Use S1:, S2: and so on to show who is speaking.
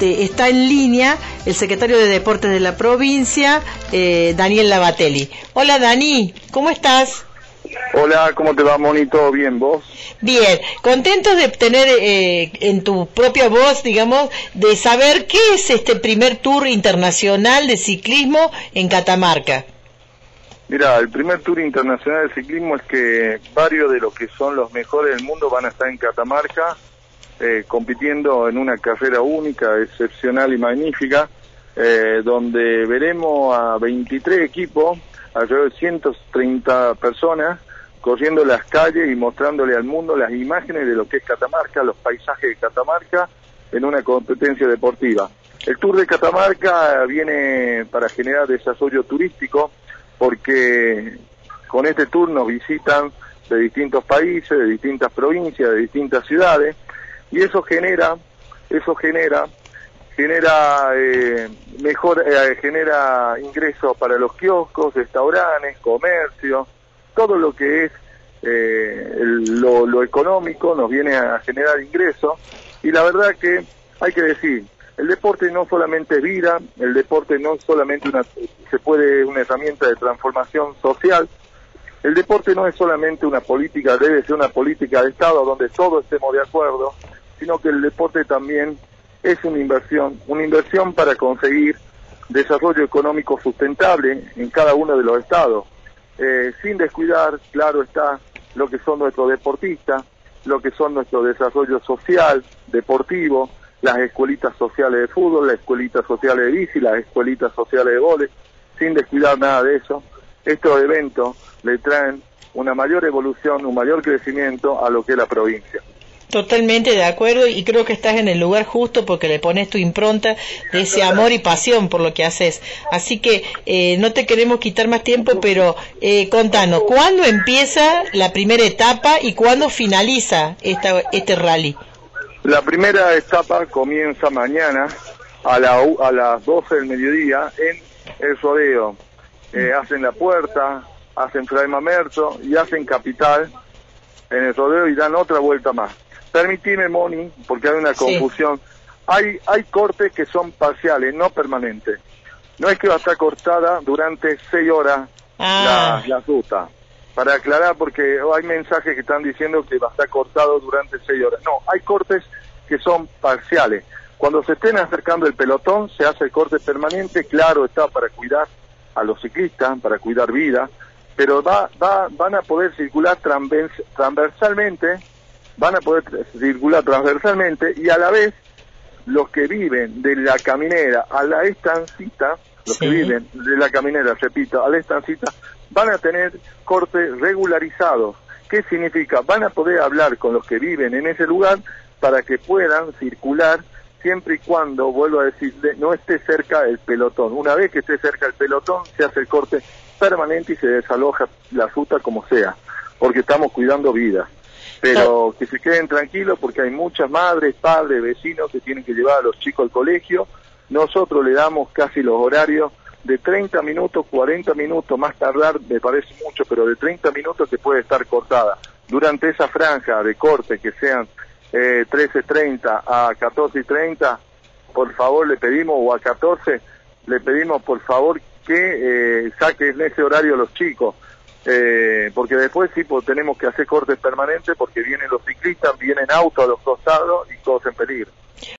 S1: está en línea el secretario de Deportes de la provincia, Daniel Lavatelli. Hola Dani, ¿cómo estás?
S2: Hola, ¿cómo te va, Moni? ¿Todo bien, vos?
S1: Bien, contentos de tener en tu propia voz, digamos, de saber qué es este primer Tour Internacional de Ciclismo en Catamarca.
S2: Mira, el primer Tour Internacional de Ciclismo es que varios de los que son los mejores del mundo van a estar en Catamarca, compitiendo en una carrera única, excepcional y magnífica, donde veremos a 23 equipos, alrededor de 130 personas, corriendo las calles y mostrándole al mundo las imágenes de lo que es Catamarca, los paisajes de Catamarca, en una competencia deportiva. El Tour de Catamarca viene para generar desarrollo turístico, porque con este tour nos visitan de distintos países, de distintas provincias, de distintas ciudades, y eso genera ingresos para los kioscos, restaurantes, comercios, todo lo que es lo económico nos viene a generar ingresos. Y la verdad que hay que decir, el deporte no solamente es vida, el deporte no solamente una herramienta de transformación social, el deporte no es solamente una política, debe ser una política de Estado donde todos estemos de acuerdo, sino que el deporte también es una inversión para conseguir desarrollo económico sustentable en cada uno de los estados, sin descuidar, claro está, lo que son nuestros deportistas, lo que son nuestro desarrollo social, deportivo, las escuelitas sociales de fútbol, las escuelitas sociales de bici, las escuelitas sociales de vóley, sin descuidar nada de eso. Estos eventos le traen una mayor evolución, un mayor crecimiento a lo que es la provincia.
S1: Totalmente de acuerdo, y creo que estás en el lugar justo porque le pones tu impronta de ese amor y pasión por lo que haces. Así que no te queremos quitar más tiempo, pero contanos, ¿cuándo empieza la primera etapa y cuándo finaliza este rally?
S2: La primera etapa comienza mañana a las 12 del mediodía en el rodeo. Hacen La Puerta, hacen Fray Mamerto y hacen Capital en el rodeo y dan otra vuelta más. Permitime, Moni, porque hay una confusión. Sí. Hay cortes que son parciales, no permanentes. No es que va a estar cortada durante 6 horas la ruta. Para aclarar, porque hay mensajes que están diciendo que va a estar cortado durante 6 horas. No, hay cortes que son parciales. Cuando se estén acercando el pelotón, se hace el corte permanente, claro, está para cuidar a los ciclistas, para cuidar vida, pero van a poder circular transversalmente, y a la vez los que viven de la caminera a la estancita, que viven de la caminera, repito, a la estancita, van a tener cortes regularizados. ¿Qué significa? Van a poder hablar con los que viven en ese lugar para que puedan circular siempre y cuando, vuelvo a decirle, no esté cerca el pelotón. Una vez que esté cerca el pelotón, se hace el corte permanente y se desaloja la ruta como sea, porque estamos cuidando vidas. Pero que se queden tranquilos porque hay muchas madres, padres, vecinos que tienen que llevar a los chicos al colegio. Nosotros le damos casi los horarios de 30 minutos, 40 minutos, más tardar me parece mucho, pero de 30 minutos que puede estar cortada. Durante esa franja de corte, que sean 13:30 a 14:30, por favor le pedimos, o a 14, le pedimos por favor que saquen ese horario los chicos, porque después sí tenemos que hacer cortes permanentes porque vienen los ciclistas, vienen autos a los costados y cosas en peligro.